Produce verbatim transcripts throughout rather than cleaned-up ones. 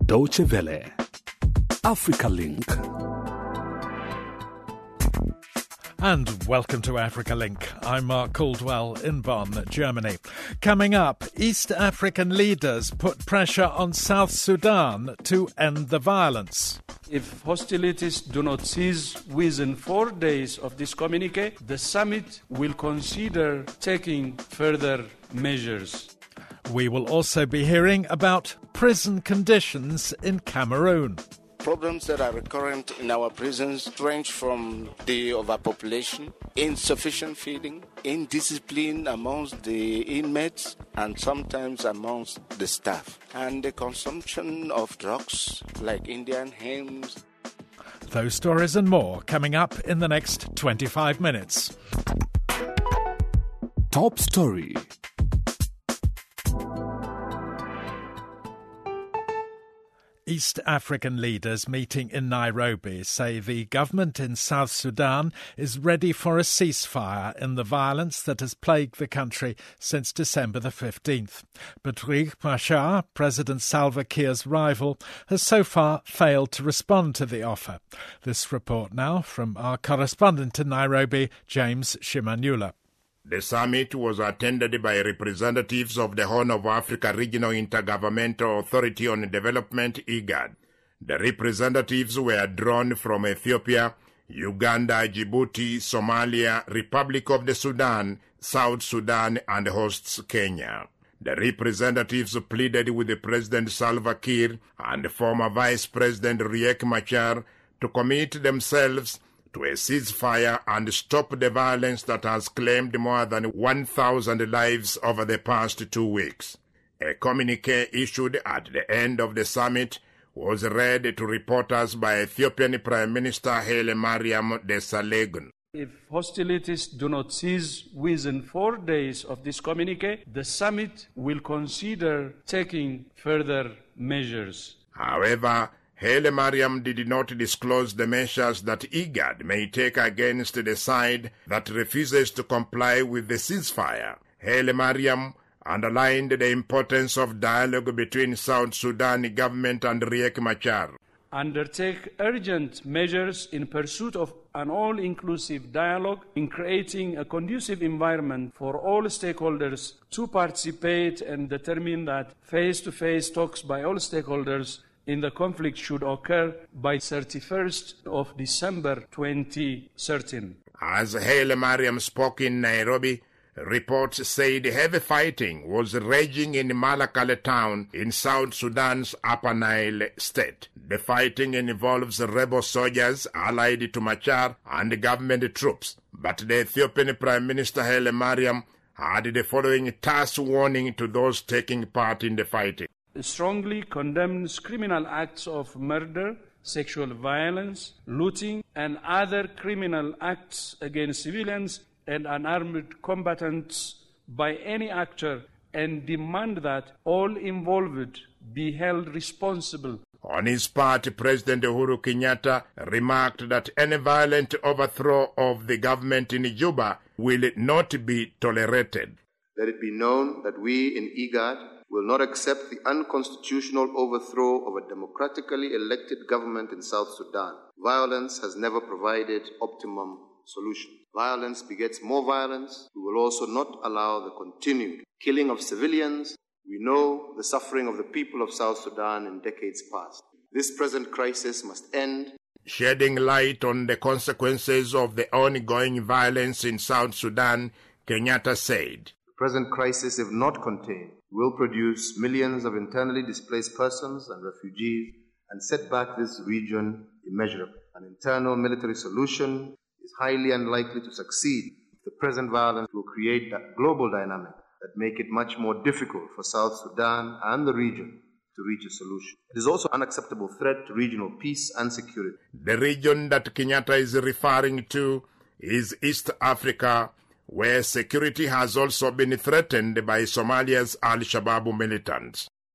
Deutsche Welle. Africa Link. And welcome to Africa Link. I'm Mark Caldwell in Bonn, Germany. Coming up, East African leaders put pressure on South Sudan to end the violence. If hostilities do not cease within four days of this communique, the summit will consider taking further measures. We will also be hearing about prison conditions in Cameroon. Problems that are recurrent in our prisons range from the overpopulation, insufficient feeding, indiscipline amongst the inmates, and sometimes amongst the staff, and the consumption of drugs like Indian hymns. Those stories and more coming up in the next twenty-five minutes. Top story. East African leaders meeting in Nairobi say the government in South Sudan is ready for a ceasefire in the violence that has plagued the country since December the fifteenth. But Riek Machar, President Salva Kiir's rival, has so far failed to respond to the offer. This report now from our correspondent in Nairobi, James Shimanyula. The summit was attended by representatives of the Horn of Africa Regional Intergovernmental Authority on Development, IGAD. The representatives were drawn from Ethiopia, Uganda, Djibouti, Somalia, Republic of the Sudan, South Sudan, and hosts Kenya. The representatives pleaded with the President Salva Kiir and former Vice President Riek Machar to commit themselves to a ceasefire and stop the violence that has claimed more than one thousand lives over the past two weeks. A communique issued at the end of the summit was read to reporters by Ethiopian Prime Minister Haile Mariam Desalegn. If hostilities do not cease within four days of this communique, the summit will consider taking further measures. However, Haile Mariam did not disclose the measures that IGAD may take against the side that refuses to comply with the ceasefire. Haile Mariam underlined the importance of dialogue between South Sudan government and Riek Machar. Undertake urgent measures in pursuit of an all-inclusive dialogue in creating a conducive environment for all stakeholders to participate and determine that face-to-face talks by all stakeholders in the conflict should occur by thirty-first of December twenty thirteen. As Haile Mariam spoke in Nairobi, reports said heavy fighting was raging in Malakal town in South Sudan's Upper Nile state. The fighting involves rebel soldiers allied to Machar and government troops, but the Ethiopian Prime Minister Haile Mariam had the following terse warning to those taking part in the fighting. Strongly condemns criminal acts of murder, sexual violence, looting, and other criminal acts against civilians and unarmed combatants by any actor, and demand that all involved be held responsible. On his part, President Uhuru Kenyatta remarked that any violent overthrow of the government in Juba will not be tolerated. Let it be known that we in IGAD will not accept the unconstitutional overthrow of a democratically elected government in South Sudan. Violence has never provided optimum solution. Violence begets more violence. We will also not allow the continued killing of civilians. We know the suffering of the people of South Sudan in decades past. This present crisis must end. Shedding light on the consequences of the ongoing violence in South Sudan, Kenyatta said, the present crisis, if not contained, will produce millions of internally displaced persons and refugees and set back this region immeasurably. An internal military solution is highly unlikely to succeed if the present violence will create a global dynamic that make it much more difficult for South Sudan and the region to reach a solution. It is also an unacceptable threat to regional peace and security. The region that Kenyatta is referring to is East Africa, where security has also been threatened by Somalia's Al-Shabaab militants.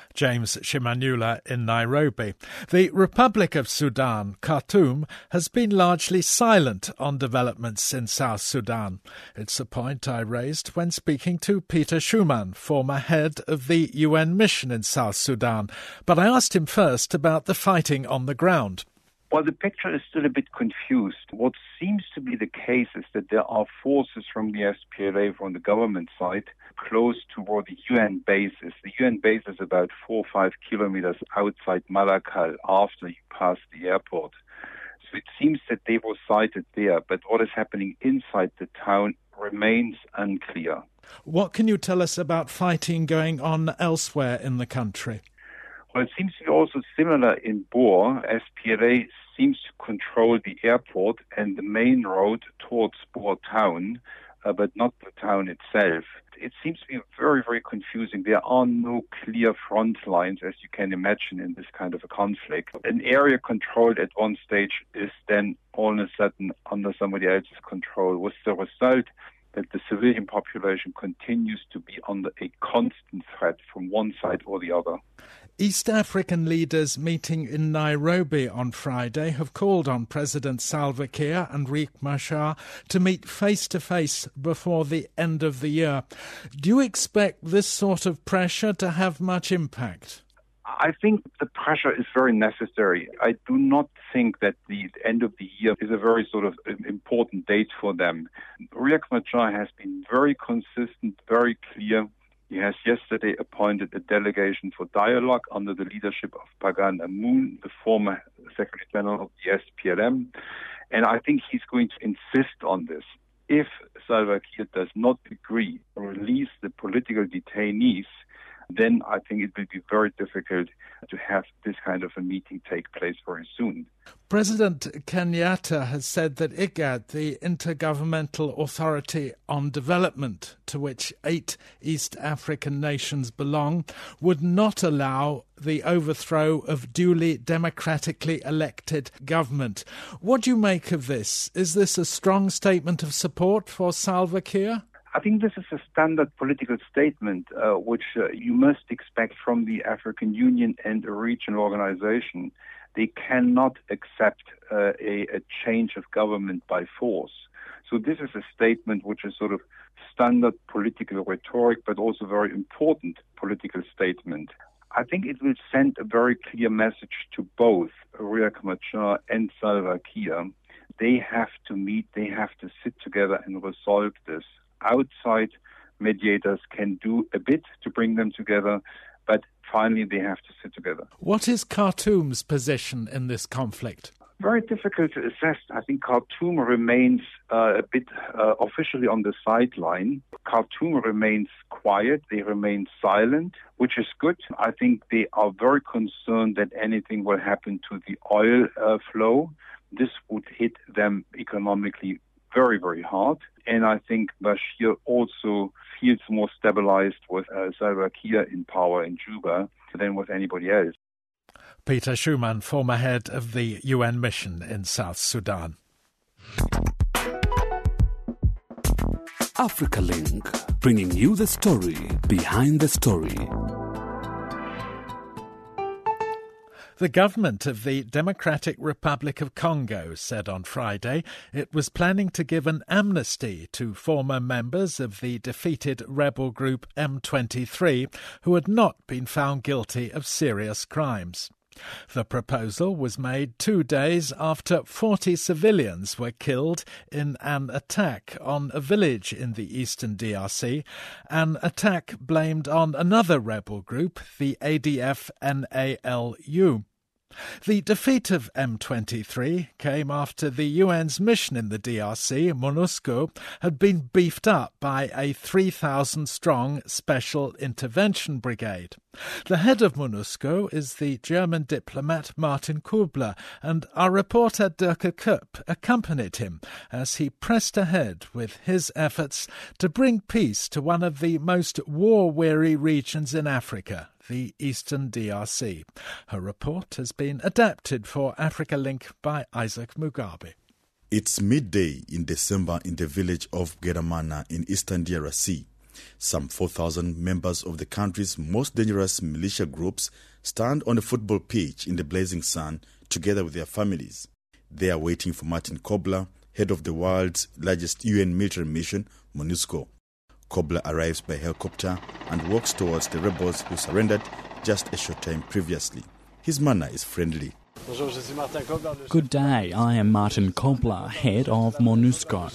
James Shimanula in Nairobi. The Republic of Sudan, Khartoum, has been largely silent on developments in South Sudan. It's a point I raised when speaking to Peter Schumann, former head of the U N mission in South Sudan. But I asked him first about the fighting on the ground. Well, the picture is still a bit confused. What seems to be the case is that there are forces from the S P L A from the government side close to where the U N base is. The U N base is about four or five kilometers outside Malakal after you pass the airport. So it seems that they were sighted there, but what is happening inside the town remains unclear. What can you tell us about fighting going on elsewhere in the country? Well, it seems to be also similar in Bor. S P L A seems to control the airport and the main road towards Bor town, uh, but not the town itself. It seems to be very, very confusing. There are no clear front lines, as you can imagine, in this kind of a conflict. An area controlled at one stage is then all of a sudden under somebody else's control, with the result that the civilian population continues to be under a constant threat from one side or the other. East African leaders meeting in Nairobi on Friday have called on President Salva Kiir and Riek Machar to meet face-to-face before the end of the year. Do you expect this sort of pressure to have much impact? I think the pressure is very necessary. I do not think that the end of the year is a very sort of important date for them. Riek Machar has been very consistent, very clear. He has yesterday appointed a delegation for dialogue under the leadership of Pagan Amoun, the former Secretary General of the S P L M. And I think he's going to insist on this. If Salva Kiir does not agree to release the political detainees, then I think it will be very difficult to have this kind of a meeting take place very soon. President Kenyatta has said that IGAD, the Intergovernmental Authority on Development, to which eight East African nations belong, would not allow the overthrow of duly democratically elected government. What do you make of this? Is this a strong statement of support for Salva Kiir? I think this is a standard political statement uh, which uh, you must expect from the African Union and a regional organization. They cannot accept uh, a, a change of government by force. So this is a statement which is sort of standard political rhetoric, but also very important political statement. I think it will send a very clear message to both Riek Machar and Salva Kiir. They have to meet, they have to sit together and resolve this. Outside mediators can do a bit to bring them together, but finally they have to sit together. What is Khartoum's position in this conflict? Very difficult to assess. I think Khartoum remains uh, a bit uh, officially on the sideline. Khartoum remains quiet. They remain silent, which is good. I think they are very concerned that anything will happen to the oil uh, flow. This would hit them economically very, very hard. And I think Bashir also feels more stabilized with uh, Salva Kiir in power in Juba than with anybody else. Peter Schumann, former head of the U N mission in South Sudan. Africa Link, bringing you the story behind the story. The government of the Democratic Republic of Congo said on Friday it was planning to give an amnesty to former members of the defeated rebel group M twenty-three who had not been found guilty of serious crimes. The proposal was made two days after forty civilians were killed in an attack on a village in the eastern D R C, an attack blamed on another rebel group, the A D F N A L U. The defeat of M twenty-three came after the U N's mission in the D R C, MONUSCO, had been beefed up by a three thousand strong Special Intervention Brigade. The head of MONUSCO is the German diplomat Martin Kubler, and our reporter Dirk Kopp accompanied him as he pressed ahead with his efforts to bring peace to one of the most war-weary regions in Africa, the eastern D R C. Her report has been adapted for Africa Link by Isaac Mugabe. It's midday in December in the village of Geramana in eastern D R C. Some four thousand members of the country's most dangerous militia groups stand on a football pitch in the blazing sun together with their families. They are waiting for Martin Kobler, head of the world's largest U N military mission, MONUSCO. Kobler arrives by helicopter and walks towards the rebels who surrendered just a short time previously. His manner is friendly. Good day, I am Martin Kobler, head of MONUSCO.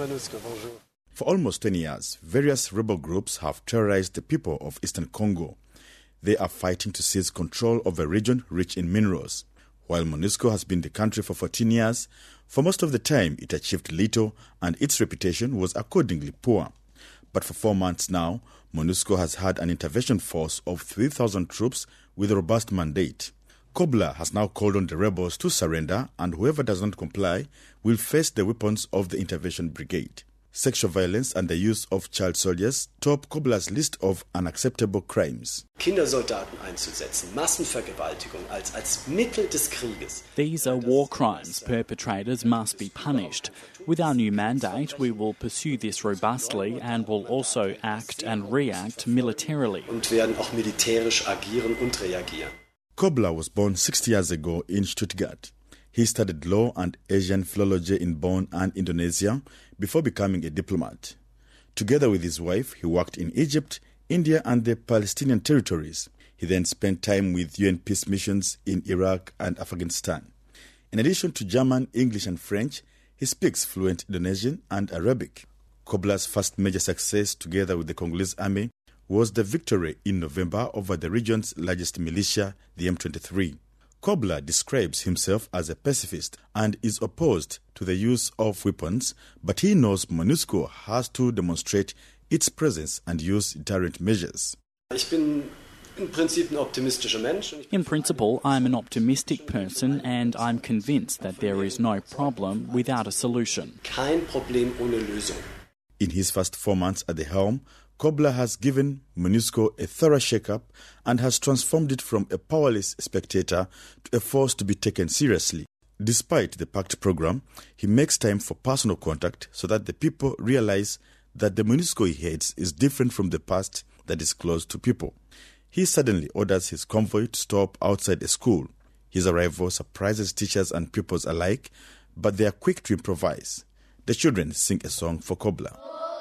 For almost ten years, various rebel groups have terrorized the people of Eastern Congo. They are fighting to seize control of a region rich in minerals. While MONUSCO has been in the country for fourteen years, for most of the time it achieved little and its reputation was accordingly poor. But for four months now, MONUSCO has had an intervention force of three thousand troops with a robust mandate. Kobler has now called on the rebels to surrender, and whoever does not comply will face the weapons of the intervention brigade. Sexual violence and the use of child soldiers top Kobler's list of unacceptable crimes. Kindersoldaten einzusetzen, Massenvergewaltigung als, als Mittel des Krieges. These are war crimes. Perpetrators must be punished. With our new mandate, we will pursue this robustly and will also act and react militarily. Und werden auch militärisch agieren und reagieren. Kobler was born sixty years ago in Stuttgart. He studied law and Asian philology in Bonn and Indonesia before becoming a diplomat. Together with his wife, he worked in Egypt, India and the Palestinian territories. He then spent time with U N peace missions in Iraq and Afghanistan. In addition to German, English and French, he speaks fluent Indonesian and Arabic. Kobler's first major success together with the Congolese army was the victory in November over the region's largest militia, the M twenty-three. Kobler describes himself as a pacifist and is opposed to the use of weapons, but he knows MONUSCO has to demonstrate its presence and use deterrent measures. Ich bin im Prinzip ein optimistischer Mensch. In principle, I'm an optimistic person and I'm convinced that there is no problem without a solution. Kein Problem ohne Lösung. In his first four months at the helm, Kobler has given MONUSCO a thorough shake-up and has transformed it from a powerless spectator to a force to be taken seriously. Despite the packed program, he makes time for personal contact so that the people realize that the MONUSCO he heads is different from the past that is close to people. He suddenly orders his convoy to stop outside a school. His arrival surprises teachers and pupils alike, but they are quick to improvise. The children sing a song for Kobler.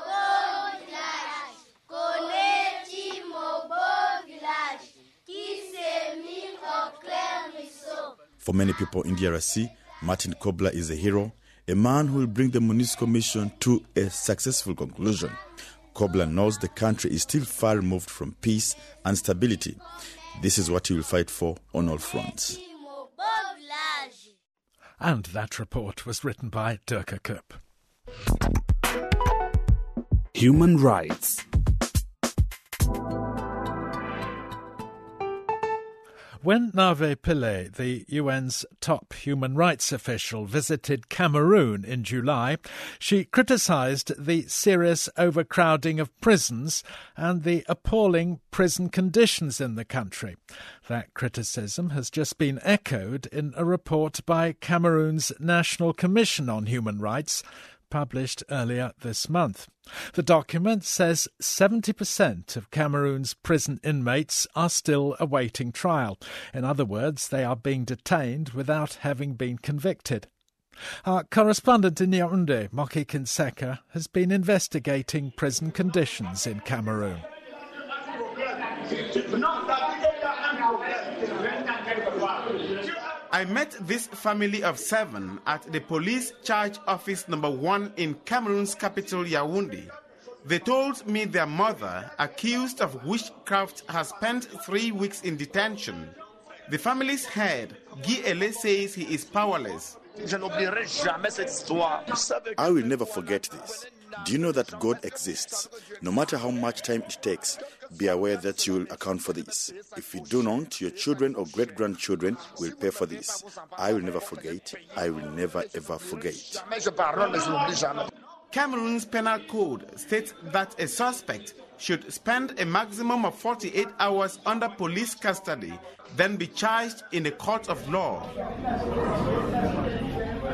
For many people in D R C, Martin Kobler is a hero, a man who will bring the MONUSCO mission to a successful conclusion. Kobler knows the country is still far removed from peace and stability. This is what he will fight for on all fronts. And that report was written by Dirk Kopp. Human rights. When Navé Pillay, the U N's top human rights official, visited Cameroon in July, she criticised the serious overcrowding of prisons and the appalling prison conditions in the country. That criticism has just been echoed in a report by Cameroon's National Commission on Human Rights, published earlier this month. The document says seventy percent of Cameroon's prison inmates are still awaiting trial. In other words, they are being detained without having been convicted. Our correspondent in Yaoundé, Moki Kinseka, has been investigating prison conditions in Cameroon. I met this family of seven at the police charge office number one in Cameroon's capital, Yaoundé. They told me their mother, accused of witchcraft, has spent three weeks in detention. The family's head, Guy Ele, says he is powerless. I will never forget this. Do you know that God exists? No matter how much time it takes, be aware that you will account for this. If you do not, your children or great-grandchildren will pay for this. I will never forget. I will never ever forget. Cameroon's penal code states that a suspect should spend a maximum of forty-eight hours under police custody, then be charged in a court of law.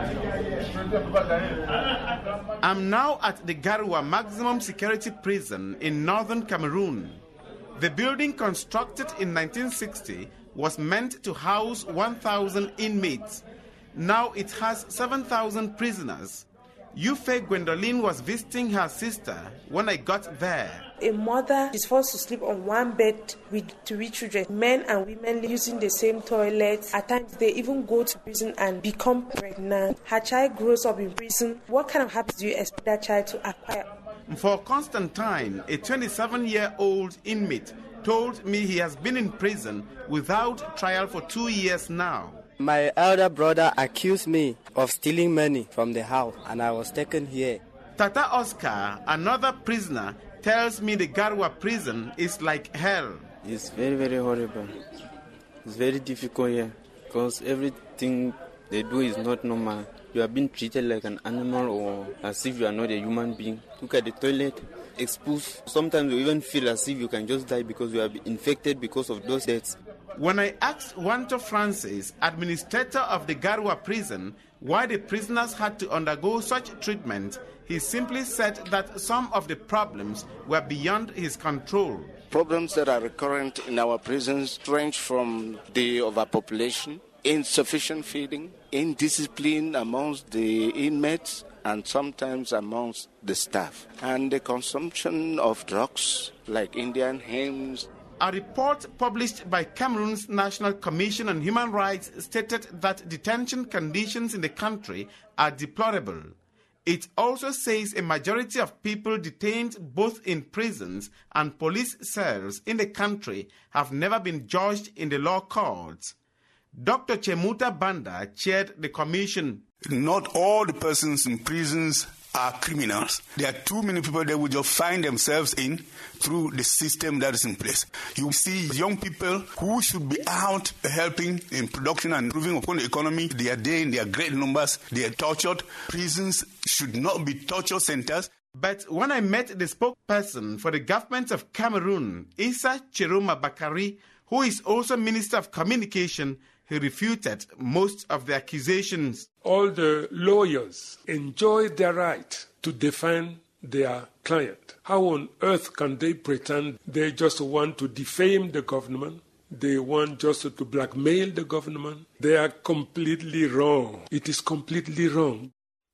I'm now at the Garoua Maximum Security Prison in northern Cameroon. The building, constructed in nineteen sixty, was meant to house one thousand inmates. Now it has seven thousand prisoners. Yufe Gwendoline was visiting her sister when I got there. A mother is forced to sleep on one bed with three children, men and women using the same toilet. At times, they even go to prison and become pregnant. Her child grows up in prison. What kind of habits do you expect that child to acquire? For Constantine, a twenty-seven-year-old inmate, told me he has been in prison without trial for two years now. My elder brother accused me of stealing money from the house, and I was taken here. Tata Oscar, another prisoner, tells me the Garoua prison is like hell. It's very, very horrible. It's very difficult here because everything they do is not normal. You are being treated like an animal or as if you are not a human being. Look at the toilet, exposed. Sometimes you even feel as if you can just die because you are infected because of those deaths. When I asked Wanto Francis, administrator of the Garoua prison, why the prisoners had to undergo such treatment, he simply said that some of the problems were beyond his control. Problems that are recurrent in our prisons range from the overpopulation, insufficient feeding, indiscipline amongst the inmates, and sometimes amongst the staff, and the consumption of drugs like Indian hymns. A report published by Cameroon's National Commission on Human Rights stated that detention conditions in the country are deplorable. It also says a majority of people detained both in prisons and police cells in the country have never been judged in the law courts. Doctor Chemuta Banda chaired the commission. Not all the persons in prisons are criminals. There are too many people that will just find themselves in through the system that is in place. You see young people who should be out helping in production and improving upon the economy. They are there in their great numbers. They are tortured. Prisons should not be torture centers. But when I met the spokesperson for the government of Cameroon, Issa Chiroma Bakari, who is also Minister of Communication, he refuted most of the accusations. All the lawyers enjoy their right to defend their client. How on earth can they pretend they just want to defame the government? They want just to blackmail the government? They are completely wrong. It is completely wrong.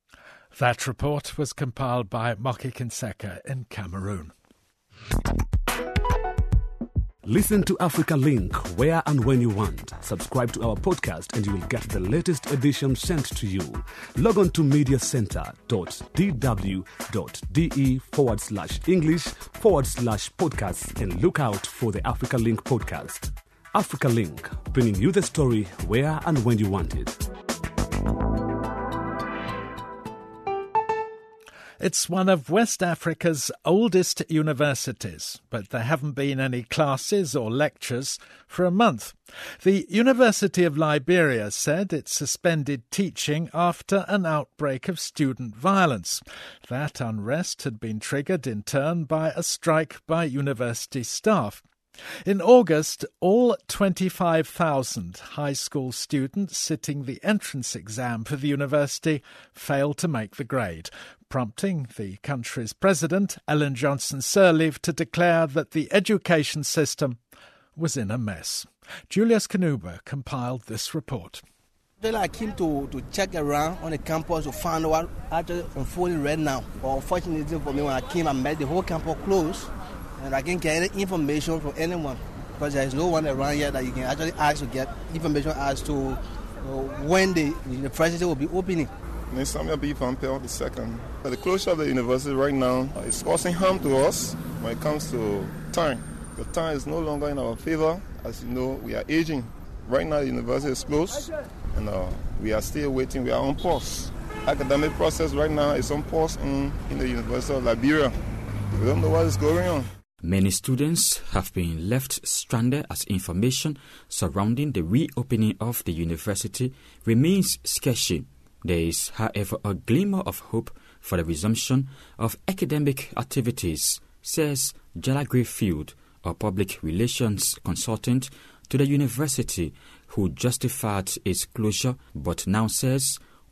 That report was compiled by Moki Kinseka in Cameroon. Listen to Africa Link where and when you want. Subscribe to our podcast and you will get the latest edition sent to you. Log on to mediacenter.dw.de forward slash English forward slash podcasts and look out for the Africa Link podcast. Africa Link, bringing you the story where and when you want it. It's one of West Africa's oldest universities, but there haven't been any classes or lectures for a month. The University of Liberia said it suspended teaching after an outbreak of student violence. That unrest had been triggered in turn by a strike by university staff. In August, all twenty-five thousand high school students sitting the entrance exam for the university failed to make the grade, prompting the country's president, Ellen Johnson Sirleaf, to declare that the education system was in a mess. Julius Kanuba compiled this report. I came to, to check around on the campus to find out what actually unfolding right now. But unfortunately for me, when I came, I met the whole campus closed. And I can't get any information from anyone because there is no one around here that you can actually ask to get information as to uh, when the university will be opening. Samia B. Pompeo the second. The closure of the university right now is causing harm to us when it comes to time. The time is no longer in our favor. As you know, we are aging. Right now, the university is closed, and uh, we are still waiting. We are on pause. Academic process right now is on pause in, in the University of Liberia. We don't know what is going on. Many students have been left stranded as information surrounding the reopening of the university remains sketchy. There is, however, a glimmer of hope for the resumption of academic activities, says Jala Greyfield, a public relations consultant to the university, who justified its closure but now says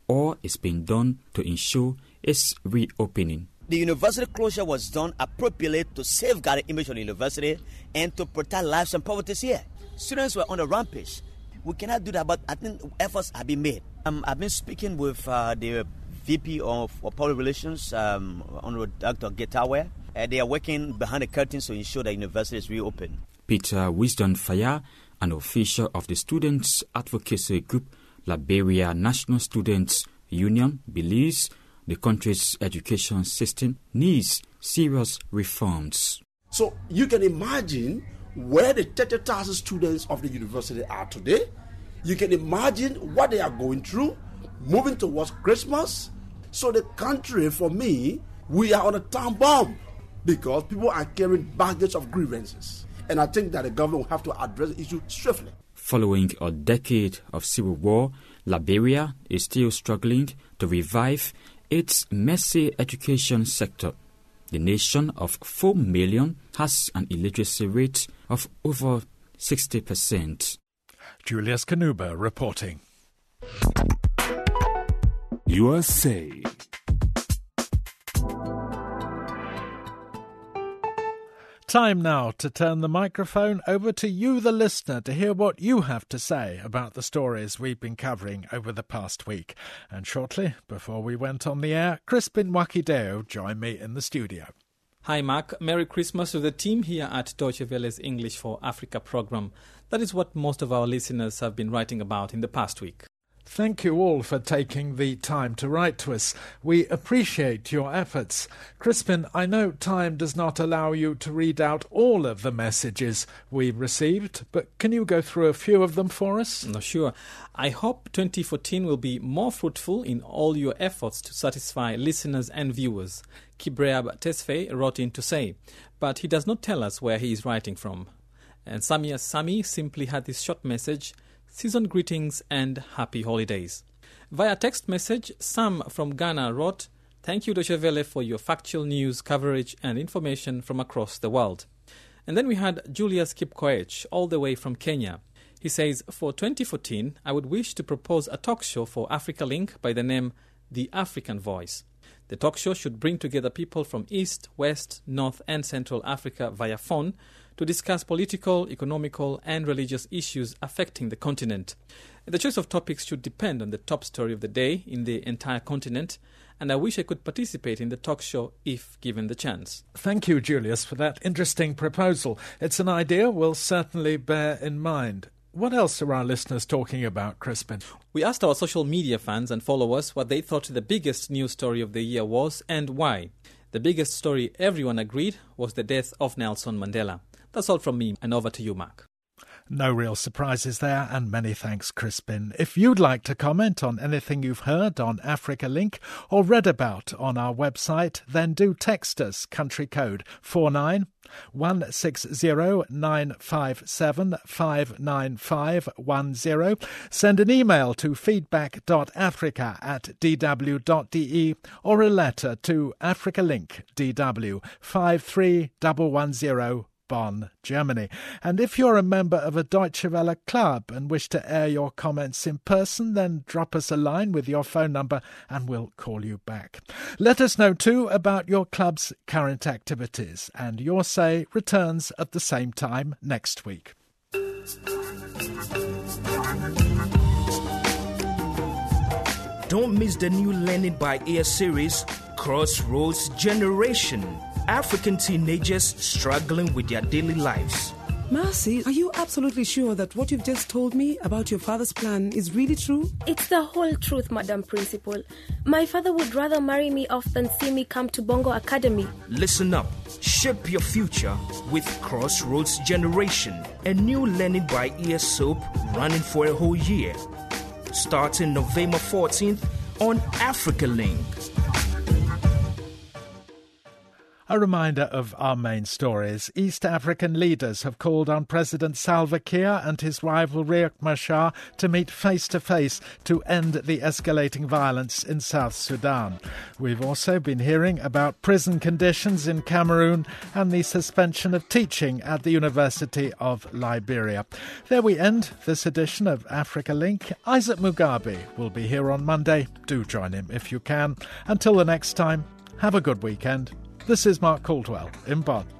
all is being done to ensure its reopening. The university closure was done appropriately to safeguard the image of the university and to protect lives and properties here. Students were on a rampage. We cannot do that, but I think efforts have been made. Um, I've been speaking with uh, the V P of, of Public Relations, um, Honorable Doctor Getawe. Uh, they are working behind the curtains to ensure the university is reopened. Peter Wisdom Faya, an official of the students' advocacy group Liberia National Students Union, believes the country's education system needs serious reforms. So you can imagine where the thirty thousand students of the university are today. You can imagine what they are going through, moving towards Christmas. So the country, for me, we are on a time bomb because people are carrying baggage of grievances. And I think that the government will have to address the issue swiftly. Following a decade of civil war, Liberia is still struggling to revive its messy education sector. The nation of four million has an illiteracy rate of over sixty percent. Julius Kanuba reporting. U S A. Time now to turn the microphone over to you, the listener, to hear what you have to say about the stories we've been covering over the past week. And shortly, before we went on the air, Crispin Wakideo joined me in the studio. Hi, Mark. Merry Christmas to the team here at Deutsche Welle's English for Africa program. That is what most of our listeners have been writing about in the past week. Thank you all for taking the time to write to us. We appreciate your efforts. Crispin, I know time does not allow you to read out all of the messages we received, but can you go through a few of them for us? No, sure. I hope twenty fourteen will be more fruitful in all your efforts to satisfy listeners and viewers. Kibreab Tesfaye wrote in to say, but he does not tell us where he is writing from. And Samia Sami simply had this short message: season greetings and happy holidays. Via text message, Sam from Ghana wrote, thank you, Deutsche Welle, for your factual news coverage and information from across the world. And then we had Julius Kipkoech, all the way from Kenya. He says, for twenty fourteen, I would wish to propose a talk show for Africa Link by the name The African Voice. The talk show should bring together people from East, West, North and Central Africa via phone to discuss political, economical and religious issues affecting the continent. The choice of topics should depend on the top story of the day in the entire continent, and I wish I could participate in the talk show if given the chance. Thank you, Julius, for that interesting proposal. It's an idea we'll certainly bear in mind. What else are our listeners talking about, Crispin? We asked our social media fans and followers what they thought the biggest news story of the year was and why. The biggest story everyone agreed was the death of Nelson Mandela. That's all from me, and over to you, Mark. No real surprises there, and many thanks, Crispin. If you'd like to comment on anything you've heard on Africa Link or read about on our website, then do text us, country code four nine one six zero nine five seven five nine five one zero. Send an email to feedback dot africa at d w dot d e or a letter to Africa Link, D W five three one one zero, Bonn, Germany. And if you're a member of a Deutsche Welle club and wish to air your comments in person, then drop us a line with your phone number and we'll call you back. Let us know too about your club's current activities, and Your Say returns at the same time next week. Don't miss the new Learning by Ear series, Crossroads Generation. African teenagers struggling with their daily lives. Mercy, are you absolutely sure that what you've just told me about your father's plan is really true? It's the whole truth, Madam Principal. My father would rather marry me off than see me come to Bongo Academy. Listen up. Shape your future with Crossroads Generation, a new Learning by Ear soap running for a whole year. Starting November fourteenth on Africa Link. A reminder of our main stories. East African leaders have called on President Salva Kiir and his rival Riek Machar to meet face-to-face to end the escalating violence in South Sudan. We've also been hearing about prison conditions in Cameroon and the suspension of teaching at the University of Liberia. There we end this edition of Africa Link. Isaac Mugabe will be here on Monday. Do join him if you can. Until the next time, have a good weekend. This is Mark Caldwell in Bonn.